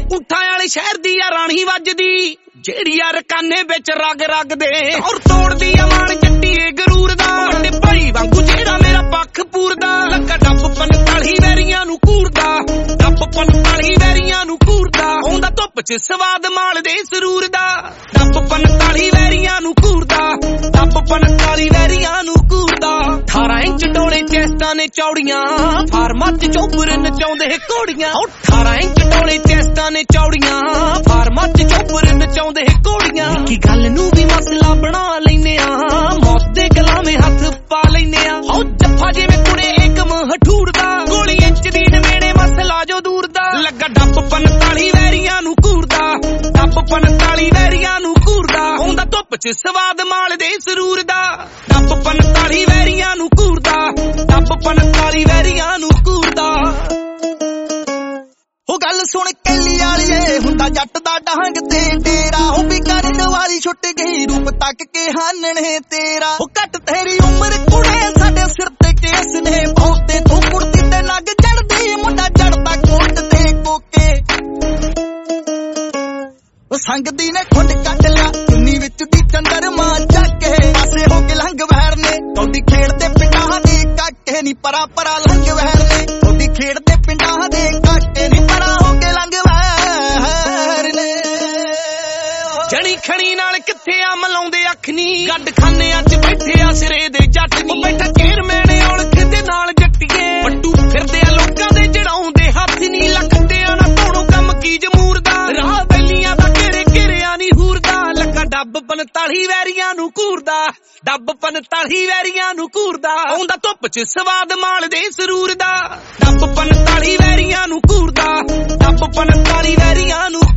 ਊਠਾਂ ਵਾਲੇ ਸ਼ਹਿਰ ਦੀ ਆ ਰਾਣੀ ਵੱਜਦੀ, ਜਿਹੜੀ ਆ ਰਕਾਨੇ ਵਿੱਚ ਰਗ ਰਗ ਦੇ ਔਰ ਤੋੜਦੀ ਆ ਮਾਣ ਚੱਟੀਏ ਗਰੂਰ ਦਾ, ਵੱਡੇ ਭਾਈ ਵਾਂਗੂ ਜਿਹੜਾ ਮੇਰਾ ਪੱਖ ਪੂਰਦਾ। ਲੱਗਾ ਡੱਬ 45 ਵੈਰੀਆਂ ਨੂੰ ਘੂਰਦਾ, ਡੱਬ 45 ਵੈਰੀਆਂ ਨੂੰ ਘੂਰਦਾ, ਆਉਂਦਾ ਧੁੱਪ 'ਚ ਸਵਾਦ ਮਾਲ ਦੇ ਸਰੂਰ ਦਾ। ਡੱਬ 45 ਵੈਰੀਆਂ ਨੂੰ ਘੂਰਦਾ, ਡੱਬ 45 ਵੈਰੀਆਂ ਨੂੰ ਘੂਰਦਾ। 18 ਇੰਚ ਡੋਲੇ ਚੈਸਟਾਂ ਨੇ ਚੌੜੀਆਂ, ਫਾਰਮਾਂ 'ਚ ਚੋਬਰ ਨਚਾਉਂਦੇ ਘੋੜੀਆਂ। 18 ਇੰਚ ਡੋਲੇ ਚੈਸਟਾਂ ਨੇ ਚੌੜੀਆਂ, ਫਾਰਮਾਂ 'ਚ ਚੋਬਰ ਨਚਾਉਂਦੇ ਘੋੜੀਆਂ। ਕੀ ਗੱਲ ਨੂੰ ਵੀ ਮਸਲਾ ਬਣਾ ਲੈਨੇ ਆ, ਮੌਤ ਦੇ ਗਲਾਵੇਂ ਹੱਥ ਪਾ ਲੈਨੇ ਆ। ਹੋ ਜੱਫਾ ਜਿਵੇਂ ਕੁੜੇ ਏਕਮ ਹਠੂਰ ਦਾ, ਗੋਲੀ ਇੰਚ ਦੀ ਨਵੇੜੇ ਮਸਲਾ ਜੋ ਦੂਰ ਦਾ। ਲੱਗਾ ਡੱਬ 45 ਵੈਰੀਆਂ ਨੂੰ ਘੂਰਦਾ, ਡੱਬ 45 ਵੈਰੀਆਂ ਨੂੰ ਘੂਰਦਾ, ਆਉਂਦਾ ਧੁੱਪ 'ਚ ਸਵਾਦ ਮਾਲ ਦੇ ਸਰੂਰ ਦਾ। ਡੱਬ 45 ਵੈਰੀਆਂ ਨੂੰ ਘੂਰਦਾ, ਡੱਬ 45 ਵੈਰੀਆਂ ਨੂੰ ਘੂਰਦਾ। ਉਹ ਗੱਲ ਸੁਣ ਕੈਲੀ ਵਾਲੀਏ, ਹੁੰਦਾ ਜੱਟ ਦਾ ਡਾਂਗ ਤੇ ਡੇਰਾ। ਉਹ ਵੀ ਕਰਨ ਵਾਲੀ ਛੁੱਟ ਗਈ, ਰੂਪ ਤੱਕ ਕੇ ਹਾਨਣੇ ਤੇਰਾ। ਉਹ ਘੱਟ ਤੇਰੀ ਉਮਰ ਕੁੜੇ, ਸਾਡੇ ਸਿਰ ਤੇ ਕੇਸ ਨੇ ਬਹੁਤ ਤੇ ਤੂੰ ਕੁੜਤੀ ਤੇ ਨੱਗ ਚੜਦੀ, ਮੁੰਡਾ ਚੜਦਾ ਕੋਟ ਤੇ ਕੋਕੇ। ਉਹ ਸੰਗਦੀ ਨੇ ਖੁੰਡ ਕੱਢ ਲਿਆ, ਚੁੰਨੀ ਵਿੱਚ ਦੀ ਚੰਦਰਮਾ ਚੱਕ ਕੇ। ਪਾਸੇ ਹੋ ਕੇ ਲੰਘ ਵਹਿਰ ਨੇ, ਕੌਡੀ ਖੇਡਦੇ ਪਿੰਡਾਂ ਦੀ ਕਾਕੇ ਨੀ ਪਰਾ ਪਰਾ ਲੰਘ ਵਹਿਰ ਨੇ। ਕੌਡੀ ਖੇਡਦੇ ਪਿੰਡਾਂ ਦੇ ਕਾਕੇ ਨੀ ਪਰਾ ਹੋ ਕੇ ਲੰਘ ਵਹਿਰ ਨੇ। ਜਣੀ ਖਣੀ ਨਾਲ ਕਿੱਥੇ ਆ ਮਲਾਉਂਦੇ ਅੱਖ ਨੀ, ਗੱਡ ਖਾਨਿਆਂ 'ਚ ਬੈਠੇ ਆ ਸਿਰੇ ਦੇ ਜੱਟ ਨੀ। ਉਹ ਬੈਠਾ ਚੇਅਰਮੈਨ ਔਲਖ ਦੇ ਨਾਲ ਜੱਟੀਏ, ਵੱਟੂ ਫਿਰਦੇ ਆ ਲੋਕਾਂ ਦੇ ਜੜਾਉਂਦੇ ਹੱਥ ਨੀ। ਲੱਗਦਿਆਂ ਨਾ ਧੋਣੋ ਕੰਮ ਕੀ ਜਮੂਰ ਦਾ, ਰਾਹ ਬੈਲੀਆਂ ਦਾ ਘੇਰੇ ਘੇਰਿਆ ਨੀ ਹੂਰਦਾ। ਲੱਗਾ ਡੱਬ 45 ਵੈਰੀਆਂ ਨੂੰ ਘੂਰਦਾ, ਡੱਬ 45 ਵੈਰੀਆਂ ਨੂੰ ਘੂਰਦਾ, ਆਉਂਦਾ ਧੁੱਪ 'ਚ ਸਵਾਦ ਮਾਲ ਦੇ ਸਰੂਰ ਦਾ। ਡੱਬ 45 ਵੈਰੀਆਂ ਨੂੰ ਘੂਰਦਾ, ਡੱਬ 45 ਵੈਰੀਆਂ ਨੂੰ